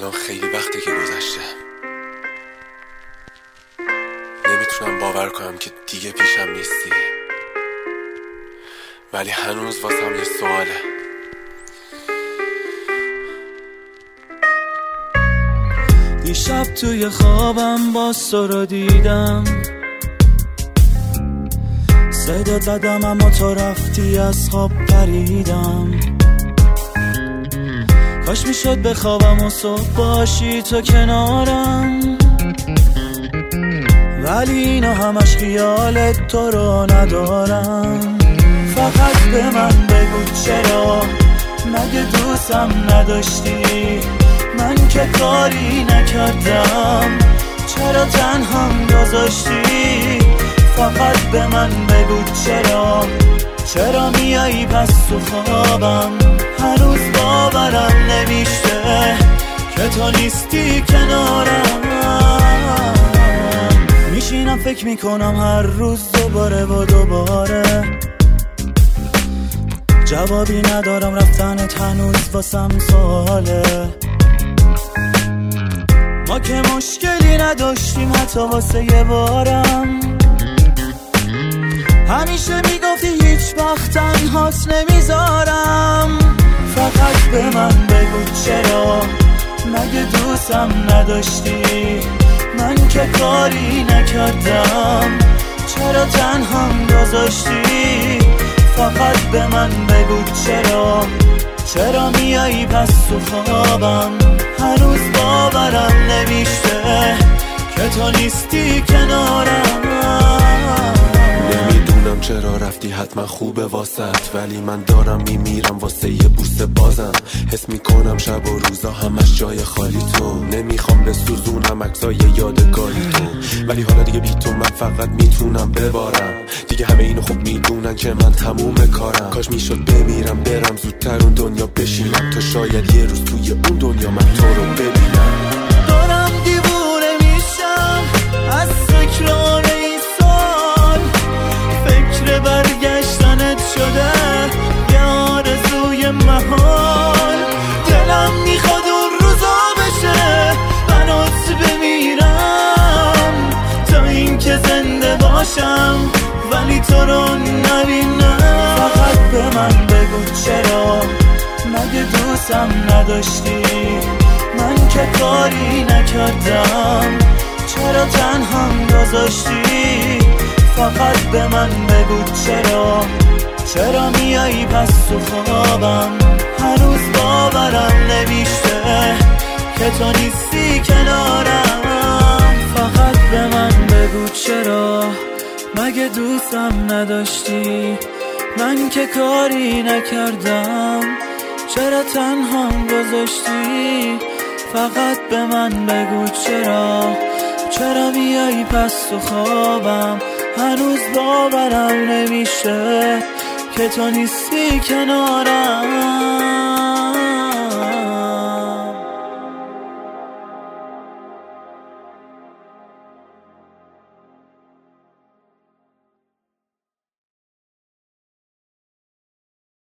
الان خیلی وقتی که گذشته، نمیتونم باور کنم که دیگه پیشم نیستی، ولی هنوز واسم یه سواله. دیشب توی خوابم باز تو رو دیدم، صدا زدم اما تو رفتی از خواب پریدم. کاش میشد بخوابم و صبح باشی تو کنارم، ولی اینا همش خیالت تو رو ندارم. فقط به من بگو چرا، مگه دوستم نداشتی؟ من که کاری نکردم، چرا تنهام گذاشتی؟ فقط به من بگو چرا میایی پس تو خوابم؟ هنوز باورم نمیشه که تو نیستی کنارم. میشینم فکر میکنم هر روز دوباره و دوباره، جوابی ندارم رفتنت هنوز واسم سواله. ما که مشکلی نداشتیم حتی واسه یه بارم، همیشه میگفتی هیچ وقت تنهات نمیذارم. فقط به من بگو چرا، مگه دوستم نداشتی؟ من که کاری نکردم، چرا تنهام گذاشتی؟ فقط به من بگو چرا میایی پس تو خوابم؟ هنوز باورم نمیشه که تو نیستی کنارم. نمیدونم چرا رفتی، حتما خوبه واسط، ولی من دارم میمیرم واسه یه بوسه بازم. حس میکنم شب و روزا همش جای خالی تو، نمیخوام بسوزونم عکسای یادگاری تو، ولی حالا دیگه بی تو من فقط میتونم ببارم. دیگه همه اینو خوب میدونن که من تموم کارم. کاش میشد بمیرم برم زودتر اون دنیا بشینم، تا شاید یه روز توی اون دنیا من تو رو ببینم. دارم دیوونه میشم از تکرار این سال، فکر برگشتنت شده یه آرزوی محال. دلم میخواد اون روزا بشه برات بمیرم، تا اینکه زنده باشم ولی تو رو نبینم. فقط به من بگو چرا، مگه دوستم نداشتی؟ من که کاری نکردم، چرا تنهام گذاشتی؟ فقط به من بگو چرا میایی پس تو خوابم؟ هنوز باورم نمیشه که تو نیستی کنارم. فقط به من بگو چرا، مگه دوستم نداشتی؟ من که کاری نکردم، چرا تنهام گذاشتی؟ فقط به من بگو چرا میایی پس تو خوابم؟ هنوز باورم نمیشه که تو نیستی کنارم.